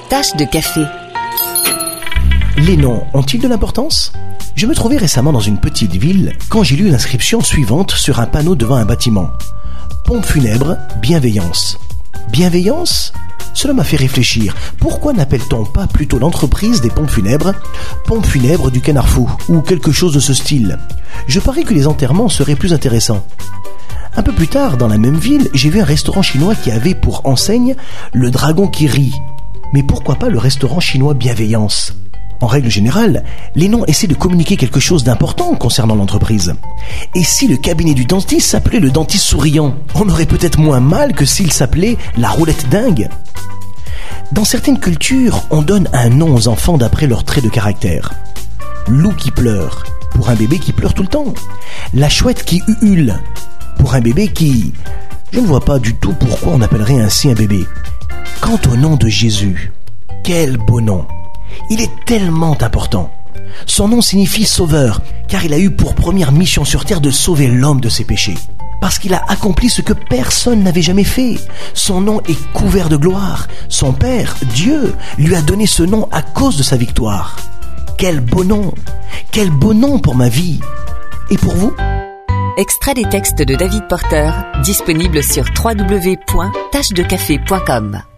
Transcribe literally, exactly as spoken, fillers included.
Tache de café. Les noms ont-ils de l'importance ? Je me trouvais récemment dans une petite ville quand j'ai lu l'inscription suivante sur un panneau devant un bâtiment. Pompe funèbre, bienveillance. Bienveillance ? Cela m'a fait réfléchir. Pourquoi n'appelle-t-on pas plutôt l'entreprise des pompes funèbres pompe funèbre du Canard Fou ou quelque chose de ce style ? Je parie que les enterrements seraient plus intéressants. Un peu plus tard, dans la même ville, j'ai vu un restaurant chinois qui avait pour enseigne le dragon qui rit. Mais pourquoi pas le restaurant chinois bienveillance ? En règle générale, les noms essaient de communiquer quelque chose d'important concernant l'entreprise. Et si le cabinet du dentiste s'appelait le dentiste souriant, on aurait peut-être moins mal que s'il s'appelait la roulette dingue. Dans certaines cultures, on donne un nom aux enfants d'après leurs traits de caractère. Loup qui pleure, pour un bébé qui pleure tout le temps. La chouette qui huule, pour un bébé qui... Je ne vois pas du tout pourquoi on appellerait ainsi un bébé. Quant au nom de Jésus, quel beau nom! Il est tellement important. Son nom signifie sauveur, car il a eu pour première mission sur terre de sauver l'homme de ses péchés. Parce qu'il a accompli ce que personne n'avait jamais fait. Son nom est couvert de gloire. Son Père, Dieu, lui a donné ce nom à cause de sa victoire. Quel beau nom! Quel beau nom pour ma vie! Et pour vous? Extrait des textes de David Porter, disponible sur w w w point tache de café point com.